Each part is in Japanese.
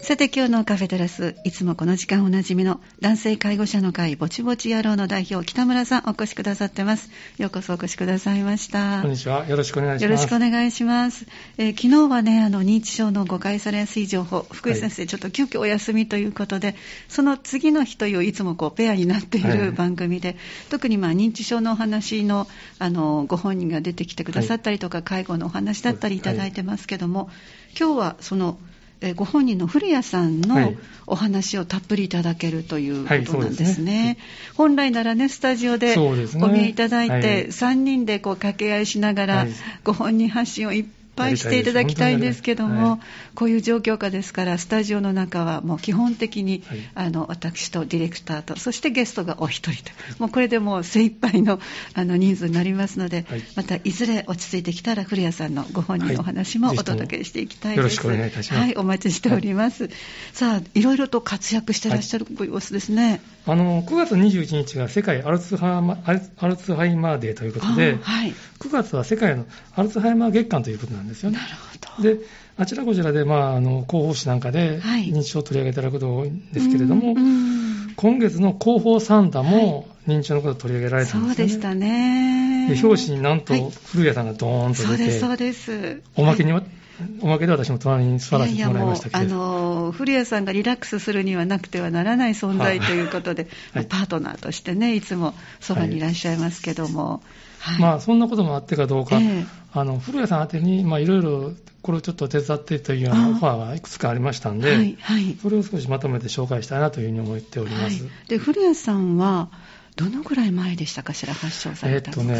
さて今日のカフェテラス、いつもこの時間おなじみの男性介護者の会ぼちぼち野郎の代表北村さんお越しくださってます。ようこそお越しくださいました。 こんにちは、よろしくお願いします。 よろしくお願いします。昨日はね認知症の誤解されやすい情報、福井先生、ちょっと急遽お休みということで、その次の日といういつもペアになっている番組で、特に認知症のお話のご本人が出てきてくださったりとか、介護のお話だったりいただいてますけども、今日はそのご本人の古谷さんのお話をたっぷりいただけるということなんですね。本来ならねスタジオでお見えいただいて、3人で掛け合いしながらご本人発信をいっぱいしていただきたいんですけども、こういう状況下ですからスタジオの中はもう基本的に、私とディレクターとそしてゲストがお一人と、もうこれでもう精一杯の、人数になりますので、またいずれ落ち着いてきたら古谷さんのご本人のお話もお届けしていきたいです。 よろしくお願いいたします。 はい、お待ちしております。さあいろいろと活躍してらっしゃるご様子ですね。 9月21日が世界アルツハイマーデーということで、9月は世界のアルツハイマー月間ということなんですよね。 なるほど。 で、あちらこちらで、広報誌なんかで認知症を取り上げていただくことが多いんですけれども、今月の広報サンダも認知症のことを取り上げられたんですよね。 そうでしたね。 で、表紙になんと古谷さんがドーンと出て、 そうです。 おまけで私も隣に座らせてもらいましたけど、 古谷さんがリラックスするにはなくてはならない存在ということで、パートナーとしてねいつもそばにいらっしゃいますけども、 そんなこともあってかどうか、古谷さん宛てにいろいろこれをちょっと手伝ってというようなオファーがいくつかありましたんで、それを少しまとめて紹介したいなというふうに思っております。 で、古谷さんはどのぐらい前でしたかしら、発症されたのは。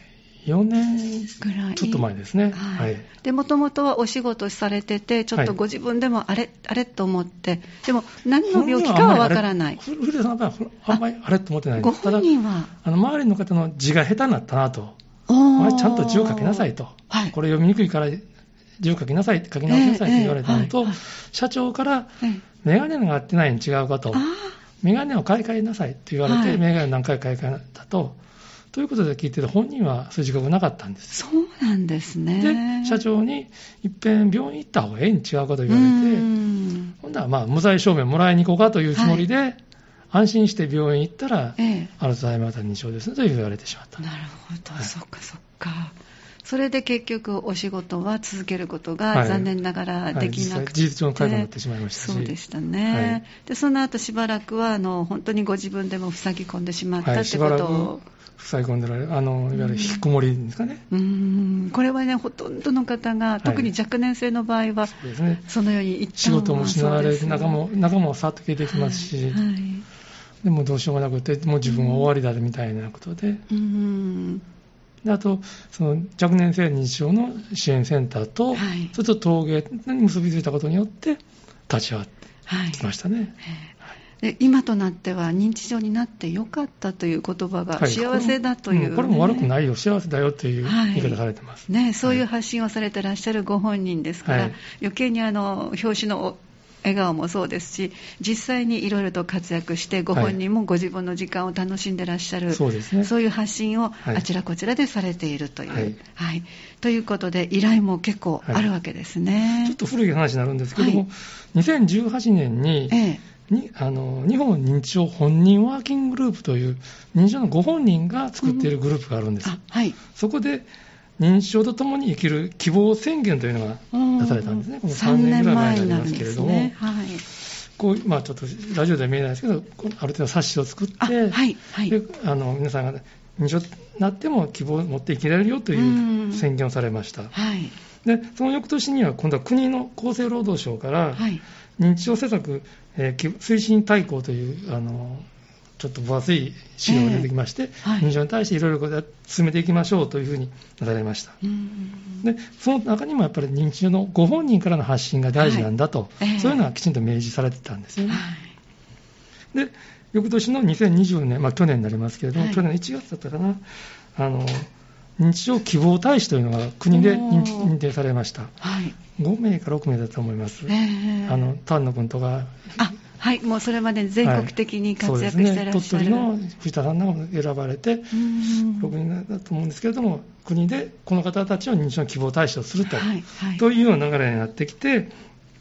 4年ぐらいちょっと前ですね。 で、もともとはお仕事されてて、ちょっとご自分でもあれと思って、でも何の病気かはわからない。 古谷さんはあんまりあれと思ってないんです。 ご本人は周りの方の字が下手になったなと、ちゃんと字を書きなさいと、これ読みにくいから字を書き直しなさいと言われたのと、社長からメガネが合ってないに違うかと、メガネを買い替えなさいと言われて、メガネ何回買い替えたということで聞いてて、本人はそういう自覚なかったんです。 そうなんですね。 で、社長にいっぺん病院行った方がええに違うかと言われて、ほんなら無罪証明もらいに行こうかというつもりで、安心して病院行ったら、アルツハイマー型認知症ですねと言われてしまった。 なるほど、そっか。それで結局お仕事は続けることが残念ながらできなくて、 事実上の介護になってしまいましたし。 そうでしたね。で、その後しばらくは本当にご自分でも塞ぎ込んでしまったってことを。 塞ぎ込んでられる、いわゆる引きこもりですかね。 これはね、ほとんどの方が、特に若年性の場合は、そのように一旦仕事も失われて、仲もさっと消えてきますし、でもどうしようもなくて、もう自分は終わりだみたいなことで、であと、その若年性認知症の支援センターと、それと陶芸に結びついたことによって、立ち上がってきましたね。 で、今となっては認知症になってよかったという言葉が幸せだという、 これも悪くないよ、幸せだよという言い方されてます、 そういう発信をされてらっしゃるご本人ですから、余計に表紙の笑顔もそうですし、実際にいろいろと活躍してご本人もご自分の時間を楽しんでらっしゃる、そういう発信をあちらこちらでされているという、ということで依頼も結構あるわけですね。 ちょっと古い話になるんですけども、2018年に、日本認知症本人ワーキンググループという認知症のご本人が作っているグループがあるんです。そこで認知症とともに生きる希望宣言というのが出されたんですね。この3年ぐらい前になりますけれども、こうちょっとラジオでは見えないですけど、ある程度冊子を作って、皆さんが認知症になっても希望を持って生きられるよという宣言をされました。で、その翌年には今度は国の厚生労働省から、認知症施策、推進大綱というちょっと分厚い資料が出てきまして、認知症に対していろいろ進めていきましょうというふうになされました。で、その中にもやっぱり認知症のご本人からの発信が大事なんだと、そういうのはきちんと明示されてたんですよね。で、翌年の2020年、去年になりますけれども、去年の1月だったかな、認知症希望大使というのが国で認定されました。5名か6名だと思います。丹野君とか。 もうそれまで全国的に活躍してらっしゃる。 鳥取の藤田さんが選ばれて、6人だと思うんですけれども、国でこの方たちを認知症の希望大使をするというような流れになってきて、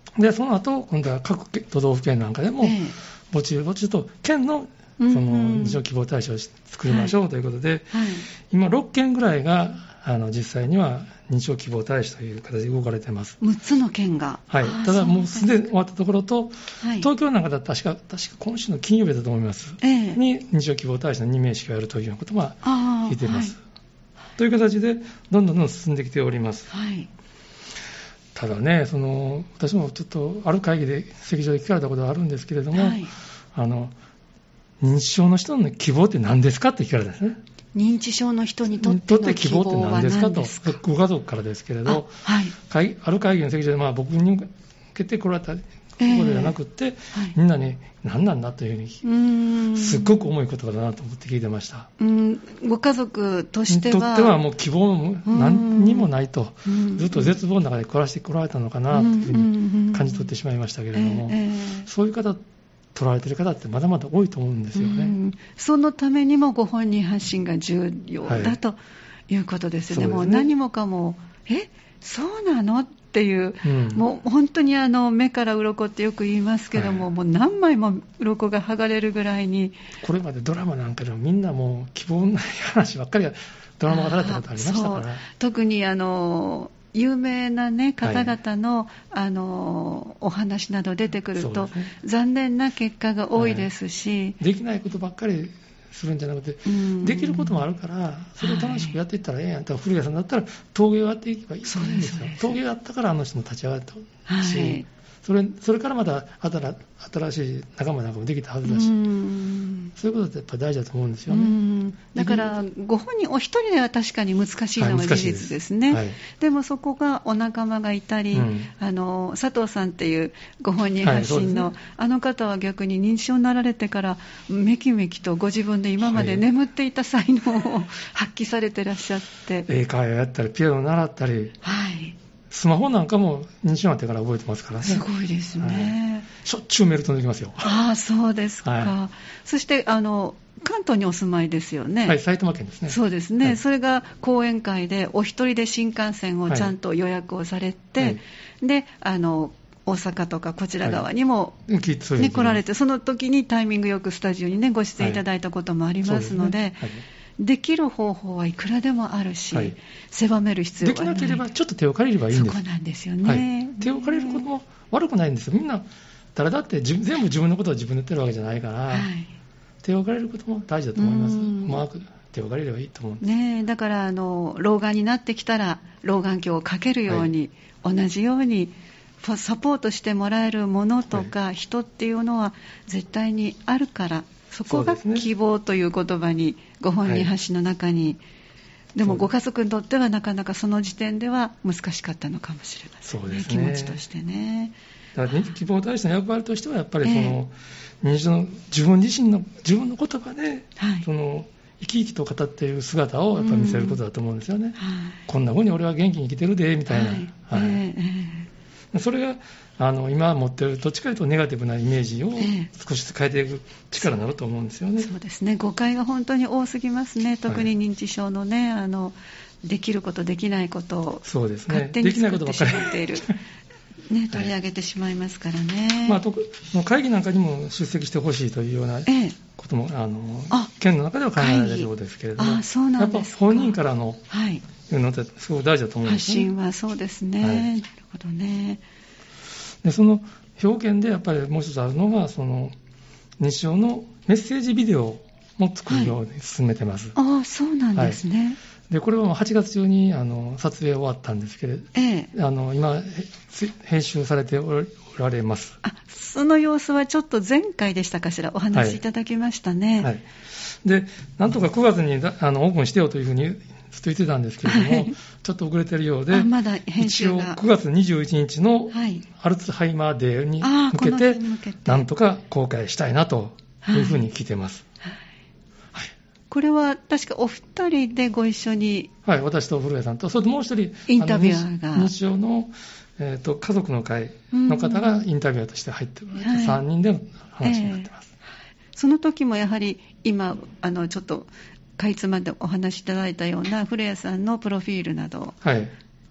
で、その後、今度は各都道府県なんかでも、ぼちぼちと県のその認知症希望対象を作りましょうということで、今6県ぐらいが実際には認知症希望対象という形で動かれています。 6つの県が。 はい。ただもうすでに終わったところと、東京なんかだったら確か今週の金曜日だと思います。に認知症希望対象の任命式をやるというようなことは聞いています。という形でどんどん進んできております。ただね、私もちょっとある会議で席上で聞かれたことがあるんですけれども、認知症の人の希望って何ですかって聞かれたんですね。 認知症の人にとっての希望は何ですかと、 ご家族からですけれど、ある会議の席上で、僕に向けて来られたことではなくて、みんなに何なんだというふうに、すっごく重い言葉だなと思って聞いてました。 ご家族としてはにとってはもう希望も何にもないと、ずっと絶望の中で暮らしてこられたのかなというふうに感じ取ってしまいましたけれども、そういう方取られている方ってまだまだ多いと思うんですよね。 そのためにもご本人発信が重要だということですよね。もう何もかもそうなのっていう、もう本当に目から鱗ってよく言いますけども、もう何枚も鱗が剥がれるぐらいに。 これまでドラマなんかでもみんなもう希望ない話ばっかりがドラマがされたことありましたから。 特に有名な、方々の、お話など出てくると、残念な結果が多いですし、 できないことばっかりするんじゃなくて、できることもあるから、それを楽しくやっていったらええやんと、古谷さんだったら陶芸をやっていけばいいんですよ。陶芸をやったからあの人も立ち上がったし、それからまた新しい仲間なんかもできたはずだし、そういうことってやっぱり大事だと思うんですよね。 だからご本人お一人では確かに難しいのは事実ですね。でもそこがお仲間がいたり、佐藤さんっていうご本人発信の、あの方は逆に認知症になられてからめきめきとご自分で今まで眠っていた才能を発揮されてらっしゃって、 英会話やったりピアノ習ったり、スマホなんかも認知症になってから覚えてますからね。 すごいですね。 しょっちゅうメール飛んできますよ。 そうですか。そして関東にお住まいですよね。 埼玉県ですね。 そうですね。それが講演会でお一人で新幹線をちゃんと予約をされて、で大阪とかこちら側にも、来られて、その時にタイミングよくスタジオにご出演いただいたこともありますので、できる方法はいくらでもあるし、狭める必要はない。 できなければちょっと手を借りればいいんです。 そこなんですよね。 手を借りることも悪くないんですよ。みんな誰だって全部自分のことを自分でやってるわけじゃないから、手を借りることも大事だと思います。うまく手を借りればいいと思うんです。 だから老眼になってきたら老眼鏡をかけるように、同じようにサポートしてもらえるものとか、人っていうのは絶対にあるから、そこが希望という言葉にご本人発信の中に、でもご家族にとってはなかなかその時点では難しかったのかもしれませんね。気持ちとしてね。 だから希望対象の役割としてはやっぱり認知症の自分の言葉で、生き生きと語っている姿をやっぱり見せることだと思うんですよね。こんな風に俺は元気に生きてるでみたいな。それが今持っているどっちかというとネガティブなイメージを少しずつ変えていく力になると思うんですよね。 そうですね。誤解が本当に多すぎますね。特に認知症のね、できることできないことを勝手に作ってしまっている。取り上げてしまいますからね。 会議なんかにも出席してほしいというようなことも、県の中では考えられるようですけれども、やっぱ本人からのいうのってすごく大事だと思うんですね。 発信はそうですね。なるほどね。 でその表現でやっぱりもう一つあるのが、認知症のメッセージビデオも作るように進めてます。 そうなんですね。 でこれは8月中に撮影終わったんですけれど、今編集されておられます。 その様子はちょっと前回でしたかしら、お話しいただきましたね。 でなんとか9月にオープンしてよというふうにずっと言ってたんですけれども、ちょっと遅れてるようで、 まだ編集が一応9月21日のアルツハイマーデーに向けてなんとか公開したいなというふうに聞いてます。 これは確かお二人でご一緒に、 私と古谷さんと、それともう一人インタビュアーが認知症の、家族の会の方がインタビュアーとして入っておられて、3人での話になってます。 その時もやはり今ちょっとかいつまんでお話しいただいたような古谷さんのプロフィールなど、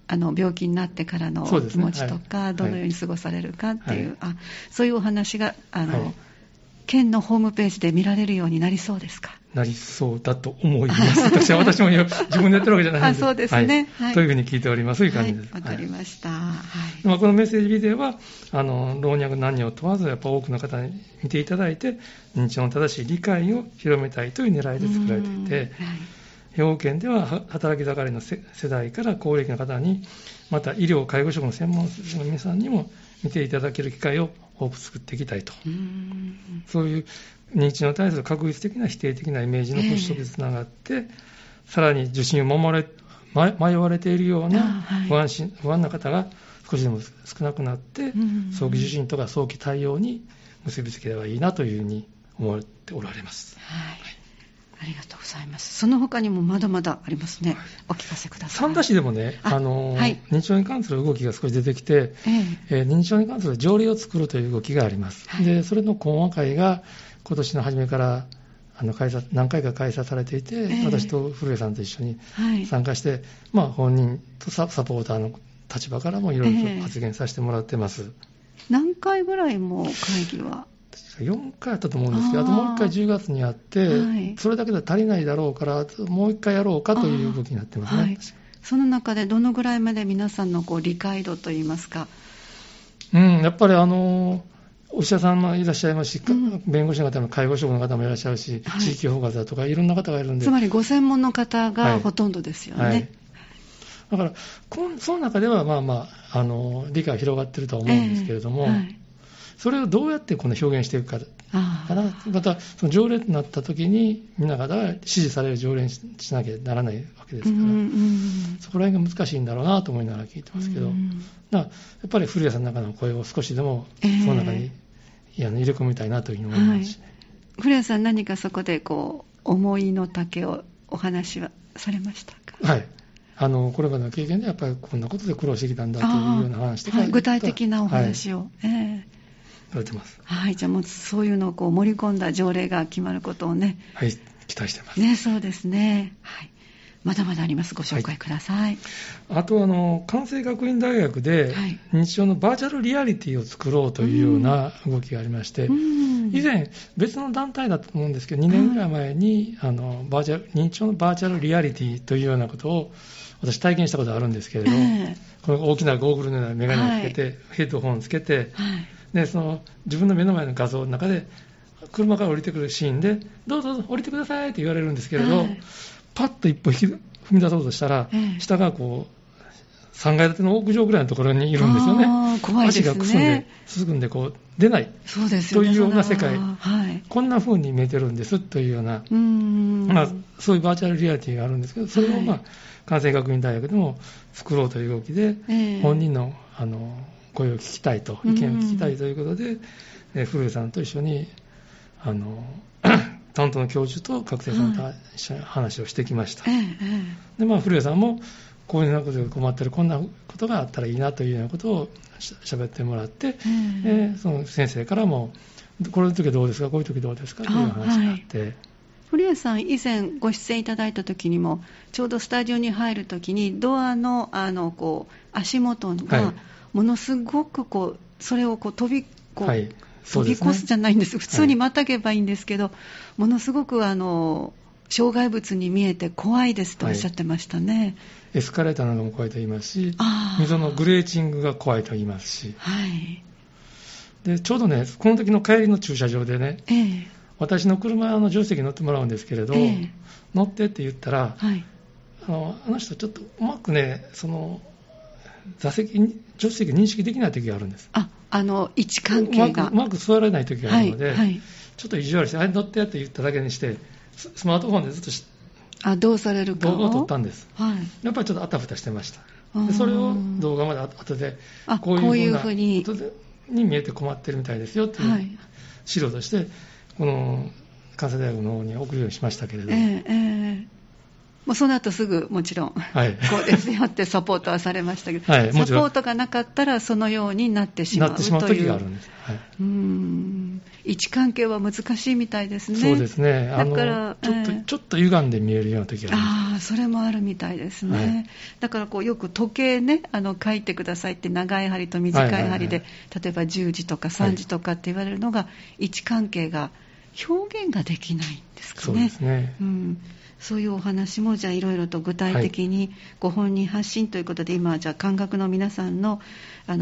病気になってからの気持ちとか、どのように過ごされるかっていう、そういうお話が県のホームページで見られるようになりそうですか？ なりそうだと思います。私も自分でやってるわけじゃないので。 そうですね。 というふうに聞いております。そういう感じです。 わかりました。 このメッセージビデオは、老若男女を問わず、やっぱ多くの方に見ていただいて、認知症の正しい理解を広めたいという狙いで作られていて、兵庫県では働き盛りの世代から高齢期の方に、また医療・介護職の専門の皆さんにも見ていただける機会を多く作っていきたいと。そういう認知症に対する確率的な否定的なイメージの払拭につながって、さらに受診を迷われているような不安な方が少しでも少なくなって、早期受診とか早期対応に結びつければいいなというふうに思っておられます。 ありがとうございます。その他にもまだまだありますね。お聞かせください。 三田市でもね、認知症に関する動きが少し出てきて、認知症に関する条例を作るという動きがあります。で、それの講話会が今年の初めから何回か開催されていて、私と古江さんと一緒に参加して、本人とサポーターの立場からもいろいろと発言させてもらってます。 何回ぐらいも会議は 4回あったと思うんですけど、あともう1回10月にあって、それだけでは足りないだろうから、もう1回やろうかという動きになってますね。 その中でどのぐらいまで皆さんの理解度といいますか。 やっぱりお医者さんもいらっしゃいますし、弁護士の方も介護職の方もいらっしゃるし、地域包括だとかいろんな方がいるんで。 つまりご専門の方がほとんどですよね。 だから、その中では理解が広がっているとは思うんですけれども、それをどうやって表現していくか。また、その条例となったときに、皆方が支持される条例にしなきゃならないわけですから、そこら辺が難しいんだろうなと思いながら聞いてますけど、やっぱり古谷さんの中の声を少しでも、その中に入れ込みたいなというふうに思いますしね。 古谷さん、何かそこで思いの丈をお話はされましたか？ これまでの経験でやっぱりこんなことで苦労してきたんだというような話とか、 具体的なお話を。 言われてます。 じゃあもうそういうのを盛り込んだ条例が決まることをね。 期待してます。 そうですね。まだまだあります。ご紹介ください。 あと関西学院大学で認知症のバーチャルリアリティを作ろうというような動きがありまして、以前別の団体だと思うんですけど、2年ぐらい前に認知症のバーチャルリアリティというようなことを私体験したことがあるんですけれど、この大きなゴーグルのような眼鏡をつけて、ヘッドホンをつけて、で自分の目の前の画像の中で車から降りてくるシーンでどうぞ降りてくださいって言われるんですけれど、パッと一歩踏み出そうとしたら、下が3階建ての屋上ぐらいのところにいるんですよね。 怖いですね。 足がすぐんで出ないというような世界、こんな風に見えてるんですというような、そういうバーチャルリアリティがあるんですけど、それを関西学院大学でも作ろうという動きで、本人の声を聞きたいと、意見を聞きたいということで、古江さんと一緒に担当の教授と学生さんと一緒に話をしてきました。で、古江さんもこういうようなことで困ってる、こんなことがあったらいいなというようなことを喋ってもらって、その先生からもこういう時はどうですか、こういう時どうですかという話があって、 古谷さん、以前ご出演いただいた時にも、ちょうどスタジオに入る時にドアの足元がものすごくそれを飛び越すじゃないんです、普通にまたげばいいんですけど、ものすごく障害物に見えて怖いですとおっしゃってましたね。 エスカレーターなども怖いと言いますし、溝のグレーチングが怖いと言いますし、でちょうどね、この時の帰りの駐車場でね、私の車の助手席に乗ってもらうんですけれど、乗ってって言ったら、あの人ちょっとうまくね、助手席認識できない時があるんです。 位置関係がうまく座られない時があるので、ちょっと意地悪して、乗ってって言っただけにして、スマートフォンでずっとどうされるか動画を撮ったんです。やっぱりちょっとあたふたしてました。でそれを動画まで後で、こういうふうに見えて困ってるみたいですよっていう資料として、この関西大学の方に送るようにしましたけれど、 もうその後すぐもちろん、 はい、 こうですよってサポートはされましたけど、 はい、 サポートがなかったらそのようになってしまうという。 なってしまう時があるんです。はい、 位置関係は難しいみたいですね。 そうですね。 だからちょっと歪んで見えるような時があります。 それもあるみたいですね。はい、だからこうよく時計ね、書いてくださいって長い針と短い針で、例えば10時とか3時とかって言われるのが、位置関係が表現ができないんですかね。 そうですね。 そういうお話もじゃあいろいろと具体的にご本人発信ということで、今はじゃあ感覚の皆さんの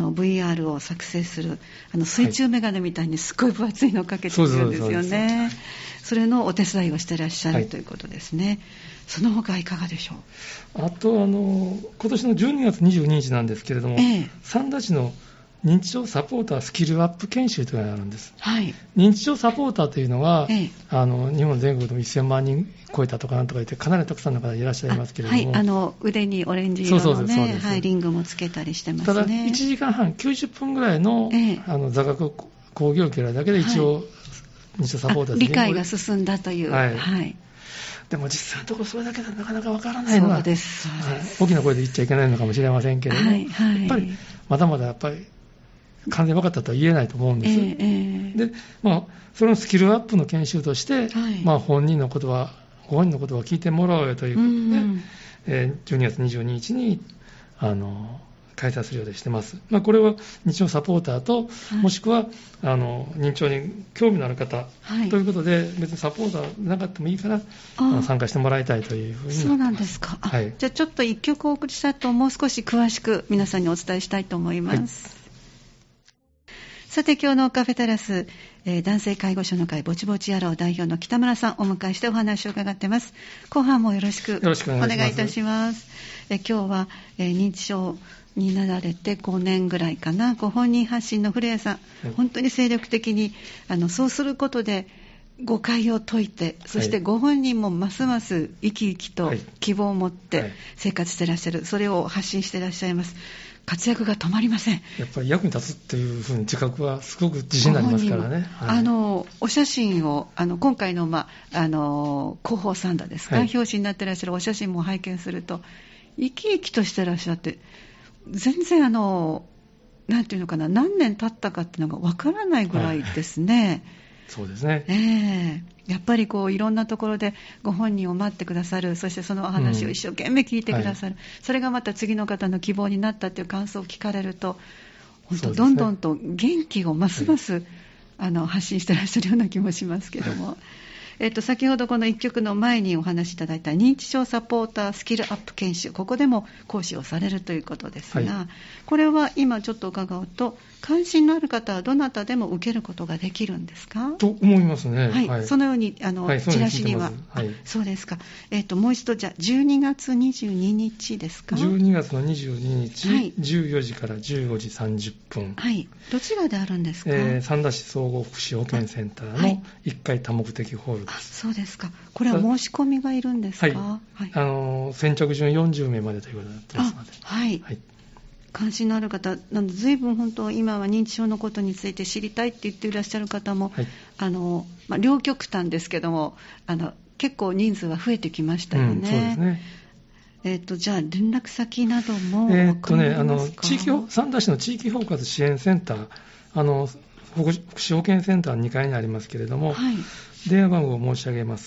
VR を作成する水中メガネみたいにすごい分厚いのをかけてるんですよね。それのお手伝いをしてらっしゃるということですね。その他いかがでしょう。 あと今年の12月22日なんですけれども、三田市の認知症サポータースキルアップ研修というのがあるんです。はい、認知症サポーターというのは、日本全国でも1000万人超えたとかなんとか言ってかなりたくさんの方いらっしゃいますけれども、 はい、腕にオレンジ色のね、リングもつけたりしてますね。 ただ1時間半90分ぐらいの、座学講義を受けられるだけで一応、認知症サポーター理解が進んだという。 でも実際のところそれだけでなかなかわからないのは、 そうです、 大きな声で言っちゃいけないのかもしれませんけれども、やっぱりまだまだやっぱり完全に分かったとは言えないと思うんです。で、そのスキルアップの研修として、ご本人のことは聞いてもらおうよということで、12月22日に開催するようにしてます。これは認知症サポーターと、もしくは認知症に興味のある方ということで、別にサポーターなかってもいいから参加してもらいたいというふうになってます。 そうなんですか。じゃあちょっと1曲お送りした後、もう少し詳しく皆さんにお伝えしたいと思います。さて今日のカフェテラス、男性介護所の会ぼちぼち野郎代表の北村さんをお迎えしてお話を伺っています。後半もよろしくお願いいたします。今日は、認知症になられて5年ぐらいかな、ご本人発信の古谷さん、本当に精力的にそうすることで誤解を解いて、そしてご本人もますます生き生きと希望を持って生活していらっしゃる、それを発信していらっしゃいます。活躍が止まりません。 やっぱり役に立つっていうふうに自覚はすごく自信になりますからね。 お写真を今回の、広報サンダーですか、表紙になっていらっしゃるお写真も拝見すると生き生きとしていらっしゃって、全然なんていうのかな、何年経ったかっていうのがわからないぐらいですね。 そうですね。 やっぱりいろんなところでご本人を待ってくださる、そしてそのお話を一生懸命聞いてくださる、それがまた次の方の希望になったという感想を聞かれると、本当どんどんと元気をますます、発信してらっしゃるような気もしますけども、先ほどこの1曲の前にお話しいただいた認知症サポータースキルアップ研修、ここでも講師をされるということですが、これは今ちょっと伺うと、関心のある方はどなたでも受けることができるんですか？ と思いますね。 そのようにチラシには、そうですか。もう一度じゃあ12月22日ですか ？12月の22日、14時から15時30分。 どちらであるんですか？ 三田市総合福祉保健センターの1階多目的ホールです。 そうですか。これは申し込みがいるんですか？ 先着順40名までということになってますので。 関心のある方、随分本当今は認知症のことについて知りたいって言っていらっしゃる方も、両極端ですけども、結構人数は増えてきましたよね。そうですね。じゃあ連絡先なども分かりますか？ 三田市の地域包括支援センター、福祉保健センター2階にありますけれども、電話番号を申し上げます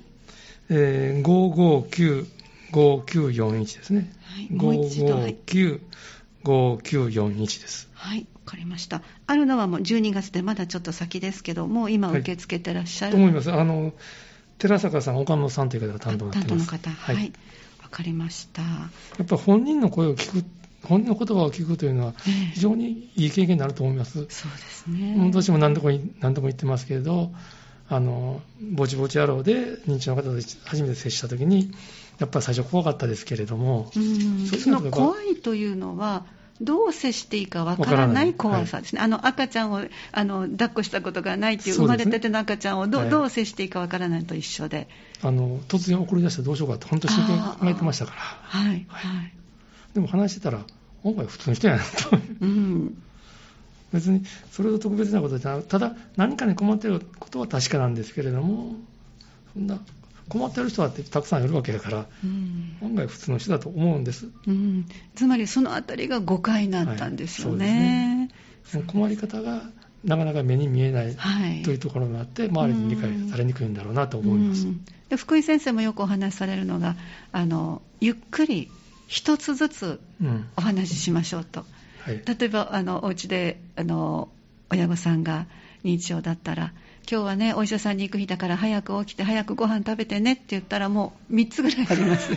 。559-5941ですね。 もう一度。 559-5941です。 わかりました。あるのはもう12月でまだちょっと先ですけども、今受け付けてらっしゃる、 と思います。寺坂さん、岡野さんという方が担当になっています。 担当の方。わかりました。やっぱり本人の声を聞く、本人の言葉を聞くというのは非常にいい経験になると思います。 そうですね。 私も何度も言ってますけれど、ぼちぼち野郎で認知の方と初めて接したときに、やっぱり最初怖かったですけれども、 その怖いというのはどう接していいかわからない怖さですね。赤ちゃんを抱っこしたことがないっていう、生まれたての赤ちゃんをどう接していいかわからないと一緒で、 突然送り出してどうしようかって本当に真剣に考えてましたから、でも話してたらお前普通の人やなと、別にそれほど特別なことじゃなく、ただ何かに困っていることは確かなんですけれども、そんな困ってる人だってたくさんいるわけだから、案外普通の人だと思うんです。 つまりそのあたりが誤解だったんですよね。 その困り方がなかなか目に見えないというところがあって、周りに理解されにくいんだろうなと思います。 で、福井先生もよくお話しされるのが、ゆっくり一つずつお話ししましょうと。例えばお家で親御さんが認知症だったら、今日はねお医者さんに行く日だから早く起きて早くご飯食べてねって言ったら、もう3つぐらいあります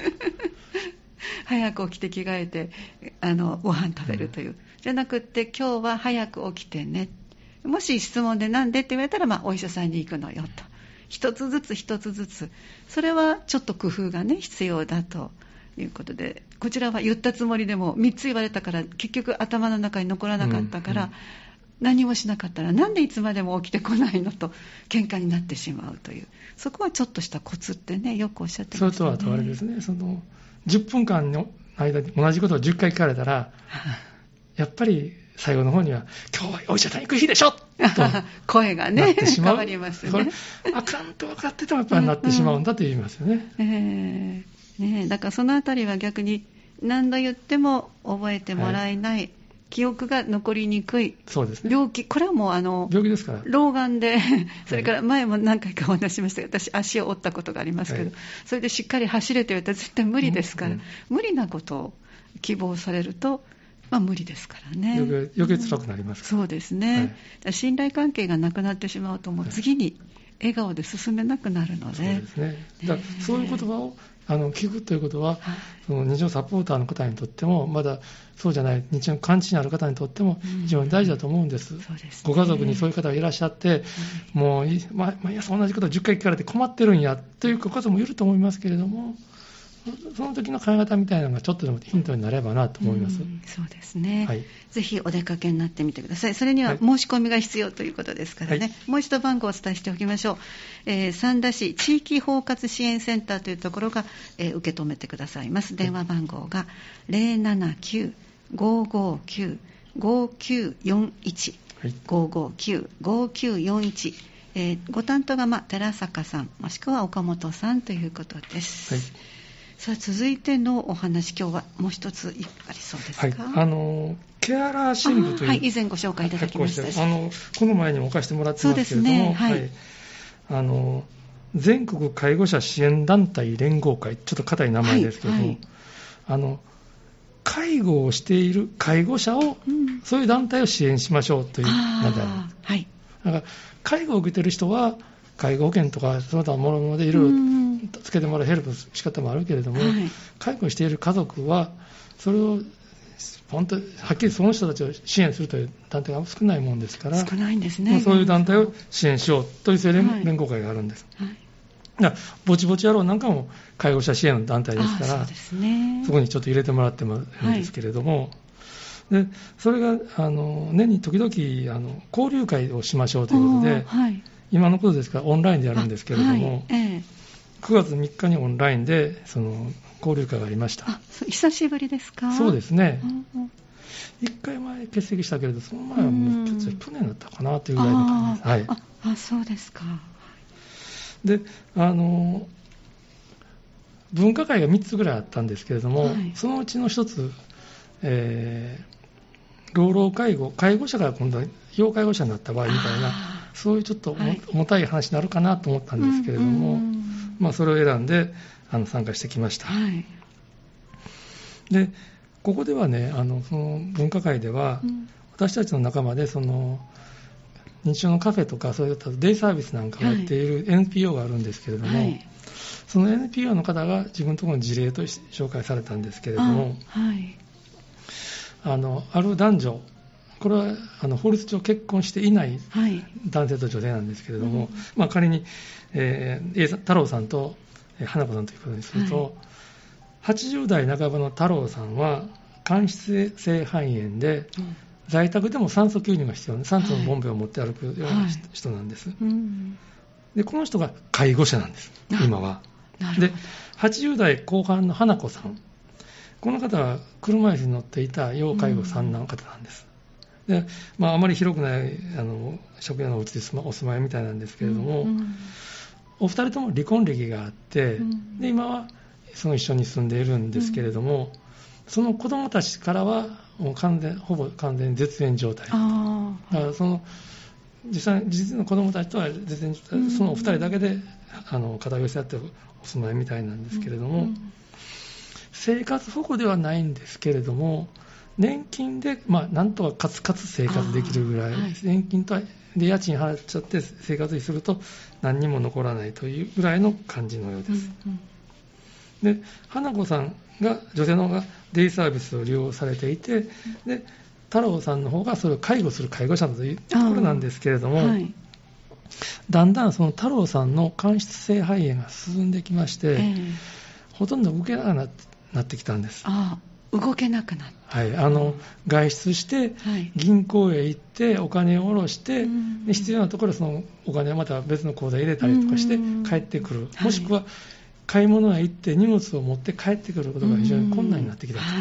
早く起きて着替えてご飯食べるという、じゃなくって今日は早く起きてね、もし質問でなんでって言われたら、お医者さんに行くのよと、一つずつ一つずつ、それはちょっと工夫がね必要だということで、こちらは言ったつもりでも3つ言われたから結局頭の中に残らなかったから、何もしなかったらなんでいつまでも起きてこないのと喧嘩になってしまうという、そこはちょっとしたコツってね、よくおっしゃってますね。 それとあとあれですね、その10分間の間に同じことを10回聞かれたらやっぱり最後の方には今日はお医者さん行く日でしょと声がね変わりますね。 あかんと分かっててもやっぱりなってしまうんだと言いますよね。 だからそのあたりは逆に何度言っても覚えてもらえない、記憶が残りにくい病気、これはもう病気ですから、 老眼でそれから前も何回かお話ししましたが、私足を折ったことがありますけど、それでしっかり走れと言われたら絶対無理ですから、無理なことを希望されると、無理ですからね。 余計辛くなりますから、 そうですね、信頼関係がなくなってしまうと、もう次に笑顔で進めなくなるので、 そうですね。だからそういう言葉を聞くということは、その認知症サポーターの方にとっても、まだそうじゃない認知症の完治にある方にとっても非常に大事だと思うんです。 そうですね、 ご家族にそういう方がいらっしゃって、もう毎朝同じことを10回聞かれて困ってるんやというご家族もいると思いますけれども、その時の考え方みたいなのがちょっとでもヒントになればなと思います。 そうですね、ぜひお出かけになってみてください。それには申し込みが必要ということですからね、もう一度番号をお伝えしておきましょう。三田市地域包括支援センターというところが、受け止めてくださいます。電話番号が 079-559-5941、559-5941、ご担当が寺坂さんもしくは岡本さんということです。さあ続いてのお話、今日はもう一つありそうですか。 ケアラー新聞という、 以前ご紹介いただきました。 この前にも置かせてもらってますけれども、全国介護者支援団体連合会、ちょっと固い名前ですけれども、介護をしている介護者を、そういう団体を支援しましょうという団体なんです。だから介護を受けている人は介護保険とかその他ものでいろいろつけてもらうヘルプの仕方もあるけれども、介護している家族はそれを本当はっきりその人たちを支援するという団体が少ないもんですから、 少ないんですね。 そういう団体を支援しようというそういう連合会があるんです。だからぼちぼち野郎なんかも介護者支援の団体ですから、 そこにちょっと入れてもらってもいいんですけれども、でそれが年に時々交流会をしましょうということで、今のことですからオンラインでやるんですけれども、9月3日にオンラインでその交流会がありました。 久しぶりですか。 そうですね、1回前欠席したけれど、その前はもう去年だったかなというぐらいの感じです。 そうですか。 で分科会が3つぐらいあったんですけれども、そのうちの1つ、老老介護、介護者が今度は要介護者になった場合みたいな、そういうちょっと重たい話になるかなと思ったんですけれども、それを選んで参加してきました。でここではね、その分科会では、私たちの仲間でその認知症のカフェとかそういったデイサービスなんかをやっている NPO があるんですけれども、その NPO の方が自分のところの事例として紹介されたんですけれども、ある男女、これは法律上結婚していない男性と女性なんですけれども、仮に、太郎さんと花子さんということにすると、80代半ばの太郎さんは間質性肺炎で、在宅でも酸素吸入が必要な酸素のボンベを持って歩くような人なんです。でこの人が介護者なんです今は。で80代後半の花子さん、この方は車椅子に乗っていた要介護3の方なんです。であまり広くない職業のお家でお住まいみたいなんですけれども、 お二人とも離婚歴があって、で今はその一緒に住んでいるんですけれども、その子供たちからはもうほぼ完全に絶縁状態。だからその実の子供たちとは絶縁状態、そのお二人だけで肩寄せ合ってお住まいみたいなんですけれども、生活保護ではないんですけれども、年金で、なんとかカツカツ生活できるぐらい、年金とで家賃払っちゃって生活にすると何にも残らないというぐらいの感じのようです。で、花子さんが、女性の方がデイサービスを利用されていて、で太郎さんの方がそれを介護する介護者というところなんですけれども、だんだんその太郎さんの間質性肺炎が進んできまして、ほとんど動けなくなってきたんです。 動けなくなった。 外出して銀行へ行ってお金を下ろして、で必要なところそのお金をまた別の口座に入れたりとかして帰ってくる、もしくは買い物へ行って荷物を持って帰ってくることが非常に困難になってきた。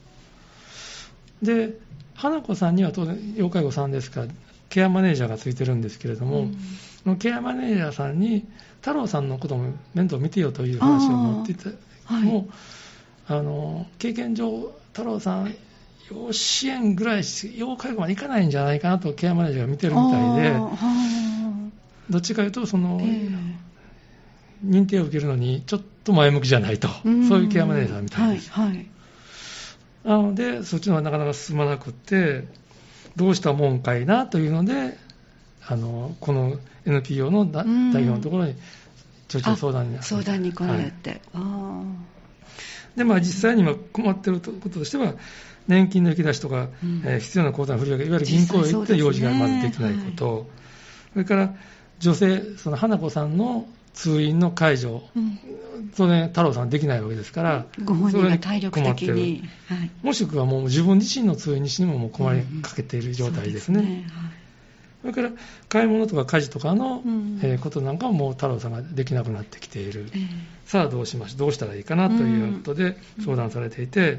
で、花子さんには当然要介護さんですからケアマネージャーがついてるんですけれども、ケアマネージャーさんに太郎さんのことも面倒見てよという話を持っていても、経験上太郎さん要支援ぐらい要介護までいかないんじゃないかなとケアマネージャーが見てるみたいで、どっちかというとその、認定を受けるのにちょっと前向きじゃないと、そういうケアマネージャーみたいです。なのでそっちの方がなかなか進まなくて、どうしたもんかいなというので、この NPO の代表のところにちょいちょい相談に来られて、 で実際に今困っていることとしては、年金の引き出しとか、必要な口座の振り分け、いわゆる銀行へ行って用事がまずできないこと、それから女性、その花子さんの通院の介助、当然太郎さんできないわけですから、 ご本人が体力的に、 もしくはもう自分自身の通院にも困りかけている状態ですね。それから買い物とか家事とかの、ことなんかももう太郎さんができなくなってきている、さあどうしたらいいかなということで相談されていて、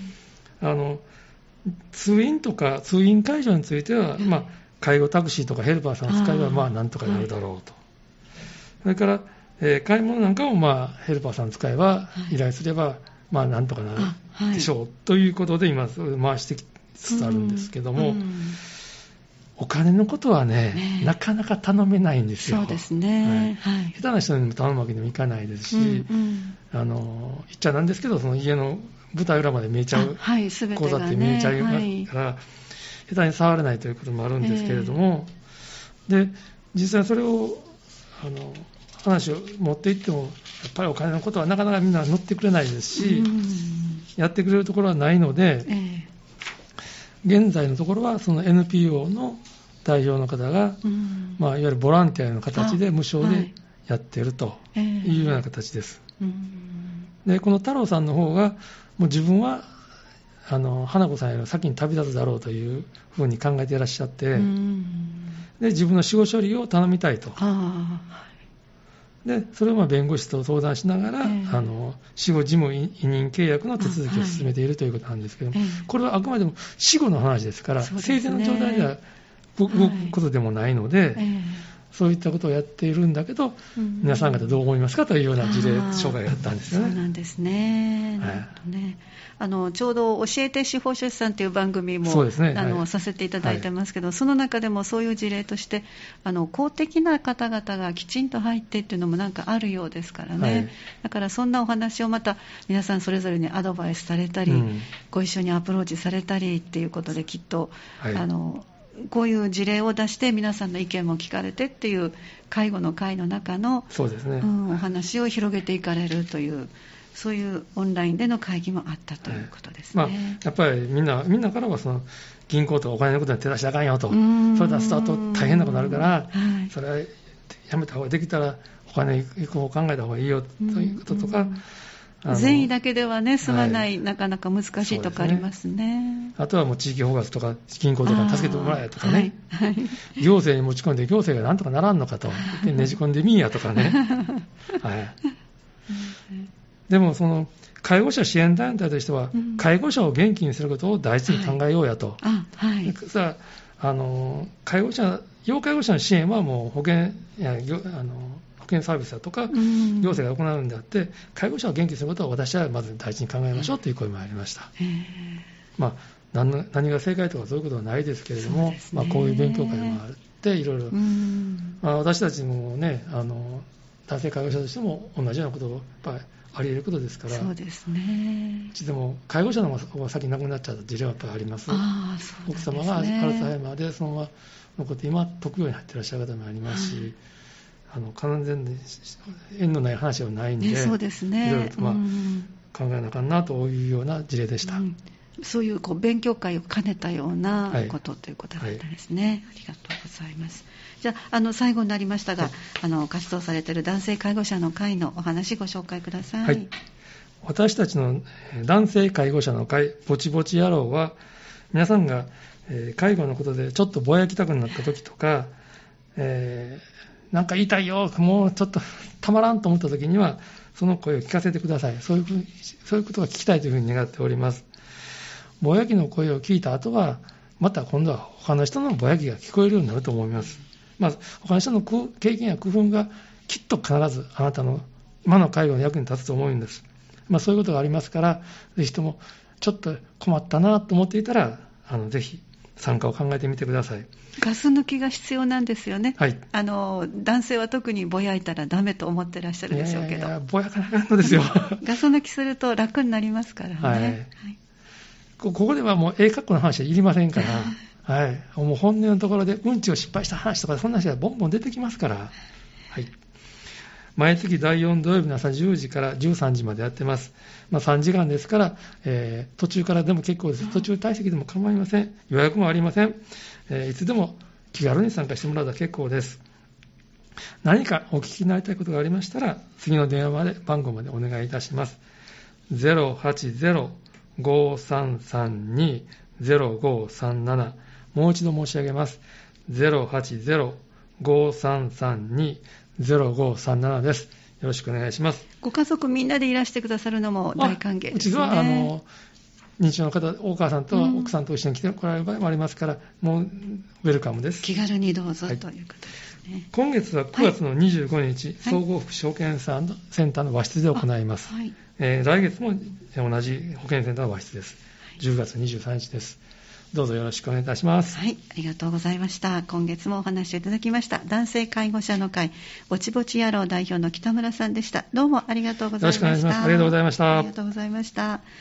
通院とか通院介助については、介護タクシーとかヘルパーさんの使いはなんとかなるだろうと、それから、買い物なんかもヘルパーさんの使いは依頼すればなんとかなるでしょうということで今回してきつつあるんですけども、お金のことはね、なかなか頼めないんですよ。 そうですね。 下手な人にも頼むわけにもいかないですし、言っちゃなんですけど、その家の舞台裏まで見えちゃう、口座って見えちゃいますから、下手に触れないということもあるんですけれども、で実際それを話を持っていっても、やっぱりお金のことはなかなかみんな乗ってくれないですし、やってくれるところはないので、現在のところはその NPO の代表の方が、いわゆるボランティアの形で無償でやっているというような形です。でこの太郎さんの方がもう自分は花子さんより先に旅立つだろうというふうに考えていらっしゃって、で自分の死後処理を頼みたいと。でそれを弁護士と相談しながら、死後事務委任契約の手続きを進めているということなんですけども、これはあくまでも死後の話ですから、生前の状態では動くことでもないので、そういったことをやっているんだけど、皆さん方どう思いますかというような事例紹介があったんですよね。 そうなんですね。ちょうど教えて司法書士さんという番組も、させていただいてますけど、その中でもそういう事例として公的な方々がきちんと入ってっていうのもなんかあるようですからね、だからそんなお話をまた皆さんそれぞれにアドバイスされたり、ご一緒にアプローチされたりっていうことで、きっと、こういう事例を出して皆さんの意見も聞かれてっていう介護の会の中の、お話を広げていかれるという、そういうオンラインでの会議もあったということですね。 やっぱりみんなからはその銀行とかお金のことに手出しなあかんよと、それ出すと大変なことになるから、それはやめた方が、できたらお金行く方を考えた方がいいよということとか、 善意だけではね、済まない、なかなか難しいところありますね。 あとはもう地域包括とか銀行とか助けてもらえとかね、行政に持ち込んで行政がなんとかならんのかと、ねじ込んでみんやとかね。でもその介護者支援団体としては、介護者を元気にすることを第一に考えようやと。要介護者の支援はもう保険健サービスだとか、行政が行うんであって、介護者を元気にすることを私はまず第一に考えましょうという声もありました。何が正解とかそういうことはないですけれども、こういう勉強会もあって、いろいろ、私たちもね、男性介護者としても同じようなことをやっぱりあり得ることですから、 そうですね。 うちでも介護者の方が先に亡くなっちゃった事例はやっぱりあります。奥様がアルツハイマーでそのまま残って今特養に入っていらっしゃる方もありますし、完全に縁のない話はないんで、 そうですね、 いろいろと考えなあかんなというような事例でした。 そういう勉強会を兼ねたようなことということだったんですね。ありがとうございます。じゃあ、最後になりましたが、活動されている男性介護者の会のお話ご紹介ください。 私たちの男性介護者の会、ぼちぼち野郎は、皆さんが介護のことでちょっとぼやきたくなった時とか、なんか言いたいよ、もうちょっとたまらんと思った時には、その声を聞かせてください。そういうことが聞きたいというふうに願っております。ぼやきの声を聞いた後は、また今度は他の人のぼやきが聞こえるようになると思います。他の人の経験や工夫がきっと必ずあなたの今の介護の役に立つと思うんです。そういうことがありますから、ぜひともちょっと困ったなと思っていたら、ぜひ参加を考えてみてください。 ガス抜きが必要なんですよね。 はい。 男性は特にぼやいたらダメと思ってらっしゃるでしょうけど。 ぼやかなかったですよ。 ガス抜きすると楽になりますからね。 ここではもう格好の話はいりませんから、もう本音のところでうんちを失敗した話とかそんな話がボンボン出てきますから、毎月第4土曜日の朝10時から13時までやってます。3時間ですから、途中からでも結構です。途中退席でも構いません。予約もありません。いつでも気軽に参加してもらうと結構です。何かお聞きになりたいことがありましたら、次の電話番号までお願いいたします。080-5332-0537 もう一度申し上げます。080-5332-0537 です。よろしくお願いします。 ご家族みんなでいらしてくださるのも大歓迎ですね。 うちは認知症の方、お母さんと奥さんと一緒に来て来られる場合もありますから、もうウェルカムです。 気軽にどうぞ、ということですね。 今月は9月の25日、総合福祉保健センターの和室で行います。来月も同じ保健センターの和室です。10月23日です。どうぞよろしくお願いいたします。 ありがとうございました。今月もお話をいただきました男性介護者の会ぼちぼち野郎代表の北村さんでした。どうもありがとうございました。 よろしくお願いします。ありがとうございました。 ありがとうございました。